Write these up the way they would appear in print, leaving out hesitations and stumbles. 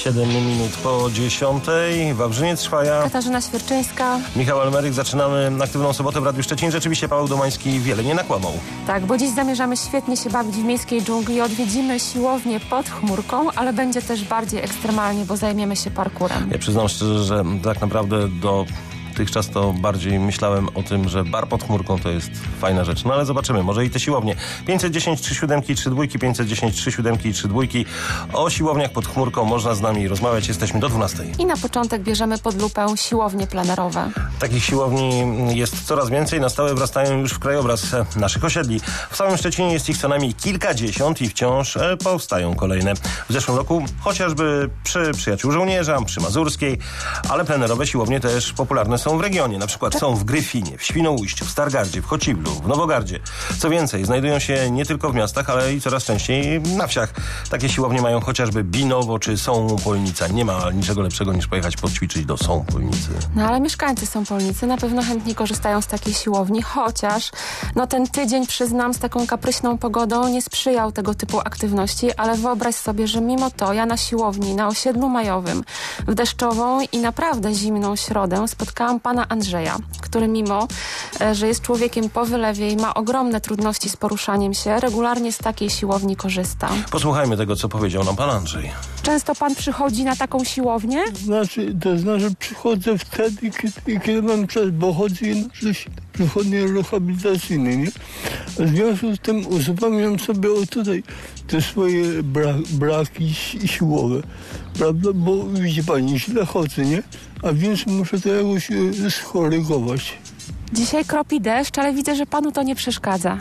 7 minut po 10. Wawrzyniec Szwaja. Katarzyna Świerczyńska. Michał Elmeryk. Zaczynamy aktywną sobotę w Radiu Szczecin. Rzeczywiście Paweł Domański wiele nie nakłamał. Tak, bo dziś zamierzamy świetnie się bawić w miejskiej dżungli. Odwiedzimy siłownię pod chmurką, ale będzie też bardziej ekstremalnie, bo zajmiemy się parkurem. Ja przyznam szczerze, że tak naprawdę dotychczas to bardziej myślałem o tym, że bar pod chmurką to jest fajna rzecz. No ale zobaczymy, może i te siłownie. 510 37 32, 510 37 32. O siłowniach pod chmurką można z nami rozmawiać. Jesteśmy do 12. I na początek bierzemy pod lupę siłownie plenerowe. Takich siłowni jest coraz więcej. Na stałe wrastają już w krajobraz naszych osiedli. W całym Szczecinie jest ich co najmniej kilkadziesiąt i wciąż powstają kolejne. W zeszłym roku chociażby przy Przyjaciół Żołnierza, przy Mazurskiej, ale plenerowe siłownie też popularne są w regionie. Na przykład są w Gryfinie, w Świnoujściu, w Stargardzie, w Chociblu, w Nowogardzie. Co więcej, znajdują się nie tylko w miastach, ale i coraz częściej na wsiach. Takie siłownie mają chociażby Binowo czy Sąpolnica. Nie ma niczego lepszego niż pojechać poćwiczyć do Sąpolnicy. No ale mieszkańcy Sąpolnicy na pewno chętnie korzystają z takiej siłowni, chociaż ten tydzień, przyznam, z taką kapryśną pogodą nie sprzyjał tego typu aktywności, ale wyobraź sobie, że mimo to ja na siłowni na osiedlu majowym w deszczową i naprawdę zimną środę spotkałam pana Andrzeja, który mimo, że jest człowiekiem po wylewie i ma ogromne trudności z poruszaniem się, regularnie z takiej siłowni korzysta. Posłuchajmy tego, co powiedział nam pan Andrzej. Często pan przychodzi na taką siłownię? To znaczy przychodzę wtedy, kiedy mam czas, bo chodzę na przychodnie rehabilitacyjne, nie? W związku z tym uzupełniam sobie tutaj te swoje braki siłowe, prawda? Bo widzi pani, źle chodzę, nie? A więc muszę to jakoś skorygować. Dzisiaj kropi deszcz, ale widzę, że panu to nie przeszkadza.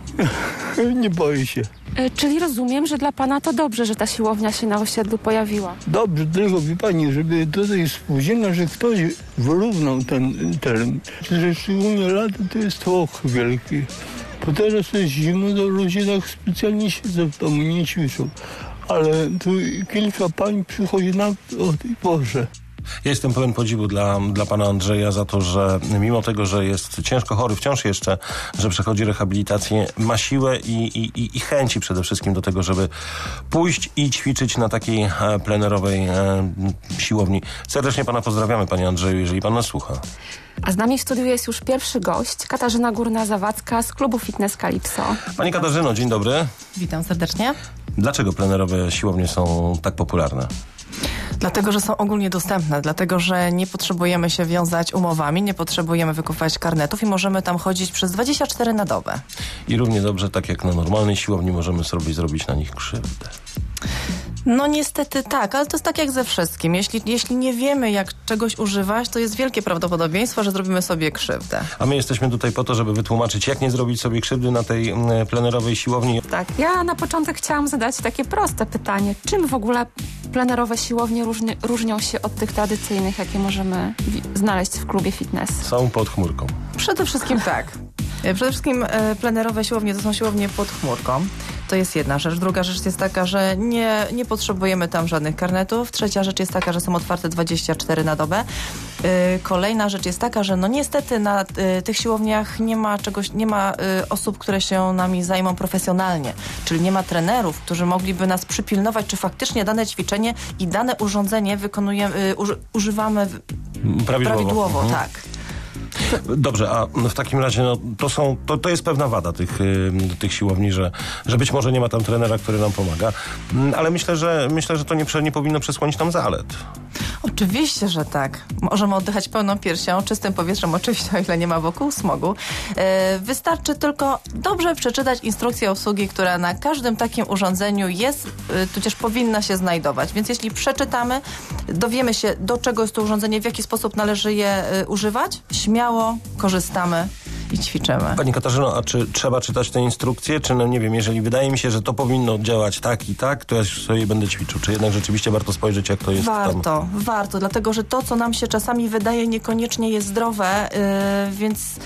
Nie boję się. Czyli rozumiem, że dla pana to dobrze, że ta siłownia się na osiedlu pojawiła. Dobrze, tylko wie pani, żeby tutaj spóźniona, że ktoś wyrównał ten teren. Że szczególnie lato to jest tłok wielki. Bo teraz jest zimno, to ludzie tak specjalnie siedzą w domu, nie ćwiczą. Ale tu kilka pań przychodzi o tej porze. Ja jestem pełen podziwu dla pana Andrzeja za to, że mimo tego, że jest ciężko chory wciąż jeszcze, że przechodzi rehabilitację, ma siłę i chęci przede wszystkim do tego, żeby pójść i ćwiczyć na takiej plenerowej siłowni. Serdecznie pana pozdrawiamy, panie Andrzeju, jeżeli pan nas słucha. A z nami w studiu jest już pierwszy gość, Katarzyna Górna-Zawadzka z klubu Fitness Calypso. Pani Katarzyno, dzień dobry. Witam serdecznie. Dlaczego plenerowe siłownie są tak popularne? Dlatego, że są ogólnie dostępne, dlatego, że nie potrzebujemy się wiązać umowami, nie potrzebujemy wykupować karnetów i możemy tam chodzić przez 24 na dobę. I równie dobrze, tak jak na normalnej siłowni, możemy sobie zrobić na nich krzywdę. No niestety tak, ale to jest tak jak ze wszystkim. Jeśli nie wiemy, jak czegoś używać, to jest wielkie prawdopodobieństwo, że zrobimy sobie krzywdę. A my jesteśmy tutaj po to, żeby wytłumaczyć, jak nie zrobić sobie krzywdy na tej plenerowej siłowni. Tak, ja na początek chciałam zadać takie proste pytanie. Czym w ogóle plenerowe siłownie różnią się od tych tradycyjnych, jakie możemy znaleźć w klubie fitness? Są pod chmurką. Przede wszystkim tak. Przede wszystkim plenerowe siłownie to są siłownie pod chmurką. To jest jedna rzecz. Druga rzecz jest taka, że nie potrzebujemy tam żadnych karnetów. Trzecia rzecz jest taka, że są otwarte 24 na dobę. Kolejna rzecz jest taka, że niestety na tych siłowniach nie ma osób, które się nami zajmą profesjonalnie. Czyli nie ma trenerów, którzy mogliby nas przypilnować, czy faktycznie dane ćwiczenie i dane urządzenie używamy prawidłowo. Tak. Dobrze, a w takim razie to jest pewna wada tych siłowni, że być może nie ma tam trenera, który nam pomaga, ale myślę, że to nie powinno przesłonić nam zalet. Oczywiście, że tak. Możemy oddychać pełną piersią, czystym powietrzem, oczywiście, o ile nie ma wokół smogu. Wystarczy tylko dobrze przeczytać instrukcję obsługi, która na każdym takim urządzeniu jest, tudzież powinna się znajdować. Więc jeśli przeczytamy, dowiemy się, do czego jest to urządzenie, w jaki sposób należy je używać, śmiało korzystamy i ćwiczymy. Pani Katarzyno, a czy trzeba czytać te instrukcje? Czy nie wiem, jeżeli wydaje mi się, że to powinno działać tak i tak, to ja sobie będę ćwiczył. Czy jednak rzeczywiście warto spojrzeć, jak to jest tam? Warto, dlatego że to, co nam się czasami wydaje, niekoniecznie jest zdrowe, więc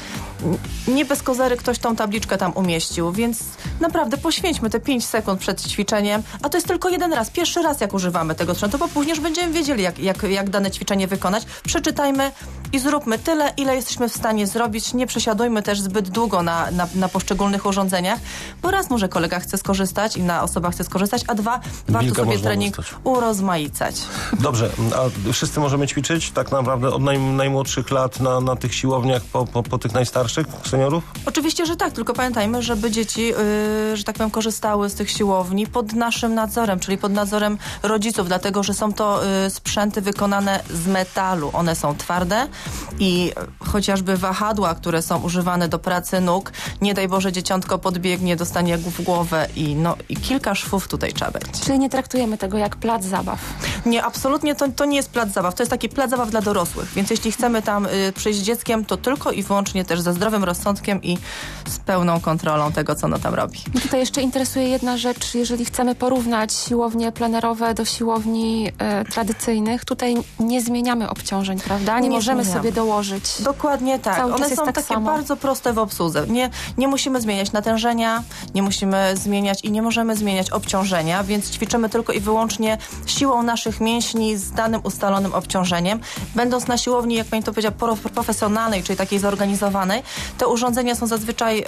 nie bez kozery ktoś tą tabliczkę tam umieścił, więc naprawdę poświęćmy te 5 sekund przed ćwiczeniem, a to jest tylko jeden raz, pierwszy raz jak używamy tego sprzętu, bo później już będziemy wiedzieli jak dane ćwiczenie wykonać. Przeczytajmy i zróbmy tyle, ile jesteśmy w stanie zrobić. Nie przesiadujmy też zbyt długo na poszczególnych urządzeniach, bo raz może kolega chce skorzystać, inna osoba chce skorzystać, a dwa, warto sobie trening urozmaicać. Dobrze, a wszyscy możemy ćwiczyć tak naprawdę od najmłodszych lat na tych siłowniach po tych najstarszych seniorów? Oczywiście, że tak, tylko pamiętajmy, żeby dzieci, że tak powiem, korzystały z tych siłowni pod naszym nadzorem, czyli pod nadzorem rodziców, dlatego, że są to sprzęty wykonane z metalu. One są twarde i chociażby wahadła, które są używane do pracy nóg, nie daj Boże dzieciątko podbiegnie, dostanie w głowę i kilka szwów tutaj trzeba będzie. Czyli nie traktujemy tego jak plac zabaw. Nie, absolutnie to nie jest plac zabaw. To jest taki plac zabaw dla dorosłych. Więc jeśli chcemy tam przyjść z dzieckiem, to tylko i wyłącznie też ze zdrowym rozsądkiem i z pełną kontrolą tego, co ono tam robi. Mnie tutaj jeszcze interesuje jedna rzecz. Jeżeli chcemy porównać siłownie plenerowe do siłowni tradycyjnych, tutaj nie zmieniamy obciążeń, prawda? Nie możemy zmieniamy sobie dołożyć. Dokładnie tak. Cały czas One jest są tak takie samo. bardzo proste w obsłudze. Nie musimy zmieniać natężenia, nie musimy zmieniać i nie możemy zmieniać obciążenia, więc ćwiczymy tylko i wyłącznie siłą naszych mięśni z danym ustalonym obciążeniem. Będąc na siłowni, jak pani to powiedziała, profesjonalnej, czyli takiej zorganizowanej, te urządzenia są zazwyczaj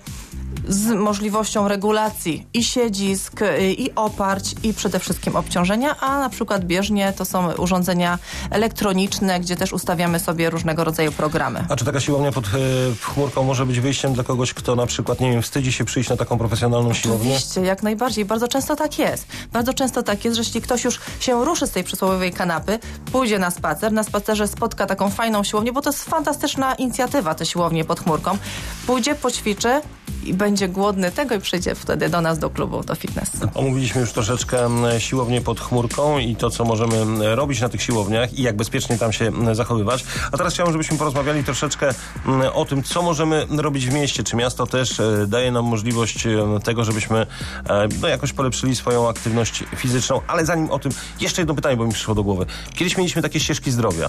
z możliwością regulacji i siedzisk, i oparć, i przede wszystkim obciążenia, a na przykład bieżnie to są urządzenia elektroniczne, gdzie też ustawiamy sobie różnego rodzaju programy. A czy taka siłownia pod chmurką może być wyjściem dla kogoś, kto na przykład, nie wiem, wstydzi się przyjść na taką profesjonalną siłownię? Oczywiście, jak najbardziej. Bardzo często tak jest. Bardzo często tak jest, że jeśli ktoś już się ruszy z tej przysłowiowej kanapy, pójdzie na spacer, na spacerze spotka taką fajną siłownię, bo to jest fantastyczna inicjatywa, te siłownie pod chmurką, pójdzie, poćwiczy i będzie głodny tego i przyjdzie wtedy do nas, do klubu, do fitness. Omówiliśmy już troszeczkę siłownię pod chmurką i to, co możemy robić na tych siłowniach i jak bezpiecznie tam się zachowywać. A teraz chciałbym, żebyśmy porozmawiali troszeczkę o tym, co możemy robić w mieście. Czy miasto też daje nam możliwość tego, żebyśmy jakoś polepszyli swoją aktywność fizyczną. Ale zanim o tym, jeszcze jedno pytanie, bo mi przyszło do głowy. Kiedyś mieliśmy takie ścieżki zdrowia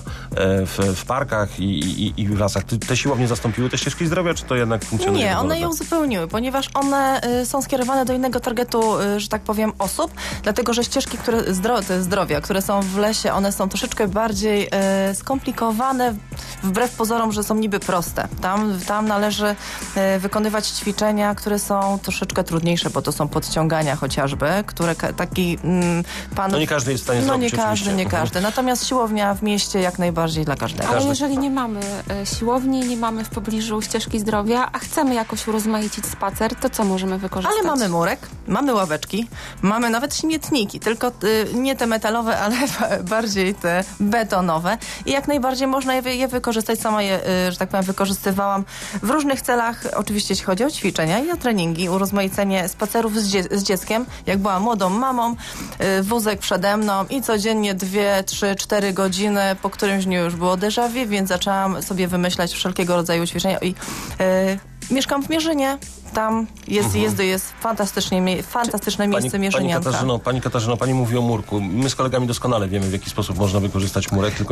w parkach i w lasach. Te siłownie zastąpiły te ścieżki zdrowia, czy to jednak funkcjonuje? Nie, one je uzupełniły, ponieważ one są skierowane do innego targetu, że tak powiem, osób, dlatego, że ścieżki zdrowia, które są w lesie, one są troszeczkę bardziej skomplikowane, wbrew pozorom, że są niby proste. Tam należy wykonywać ćwiczenia, które są troszeczkę trudniejsze, bo to są podciągania chociażby, które taki pan... No nie każdy jest w stanie zrobić, nie każdy. Natomiast siłownia w mieście jak najbardziej dla każdego. Ale jeżeli nie mamy siłowni, nie mamy w pobliżu ścieżki zdrowia, a chcemy jakoś urozmaicić spacer, to co możemy wykorzystać? Ale mamy murek, mamy ławeczki, mamy nawet śmietniki, tylko nie te metalowe, ale bardziej te betonowe i jak najbardziej można je wykorzystać. Sama je, że tak powiem, wykorzystywałam w różnych celach, oczywiście jeśli chodzi o ćwiczenia i o treningi, urozmaicenie spacerów z dzieckiem. Jak byłam młodą mamą, wózek przede mną i codziennie 2, 3, 4 godziny, po którymś dniu już było déjà vu, więc zaczęłam sobie wymyślać wszelkiego rodzaju ćwiczenia i mieszkam w Mierzynie. Tam jest fantastyczne miejsce Mierzynianka. Pani Katarzyno, pani mówi o murku. My z kolegami doskonale wiemy, w jaki sposób można wykorzystać murek, tylko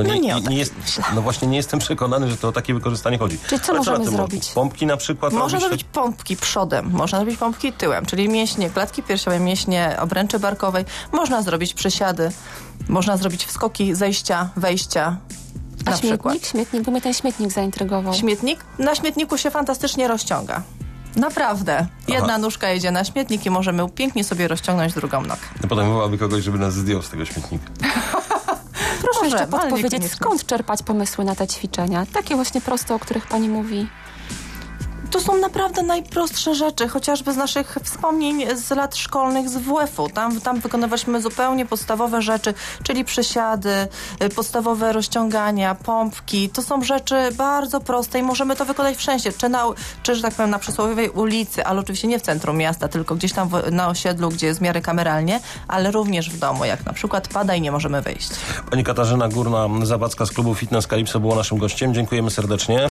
nie jestem przekonany, że to o takie wykorzystanie chodzi. Czyli co możemy zrobić? Pompki na przykład? Można zrobić pompki przodem, można zrobić pompki tyłem, czyli mięśnie klatki piersiowej, mięśnie obręczy barkowej. Można zrobić przysiady, można zrobić wskoki, zejścia, wejścia. A śmietnik? Bo mnie ten śmietnik zaintrygował. Śmietnik? Na śmietniku się fantastycznie rozciąga. Naprawdę. Jedna nóżka jedzie na śmietnik i możemy pięknie sobie rozciągnąć drugą nogę. Podejmowałaby kogoś, żeby nas zdjął z tego śmietnika. Proszę jeszcze podpowiedzieć, skąd czerpać pomysły na te ćwiczenia? Takie właśnie proste, o których pani mówi. To są naprawdę najprostsze rzeczy, chociażby z naszych wspomnień z lat szkolnych z WF-u. Tam wykonywaliśmy zupełnie podstawowe rzeczy, czyli przysiady, podstawowe rozciągania, pompki. To są rzeczy bardzo proste i możemy to wykonać wszędzie, czy że tak powiem, na przysłowiowej ulicy, ale oczywiście nie w centrum miasta, tylko gdzieś tam na osiedlu, gdzie jest w miarę kameralnie, ale również w domu, jak na przykład pada i nie możemy wyjść. Pani Katarzyna Górna-Zawadzka z klubu Fitness Calypso była naszym gościem. Dziękujemy serdecznie.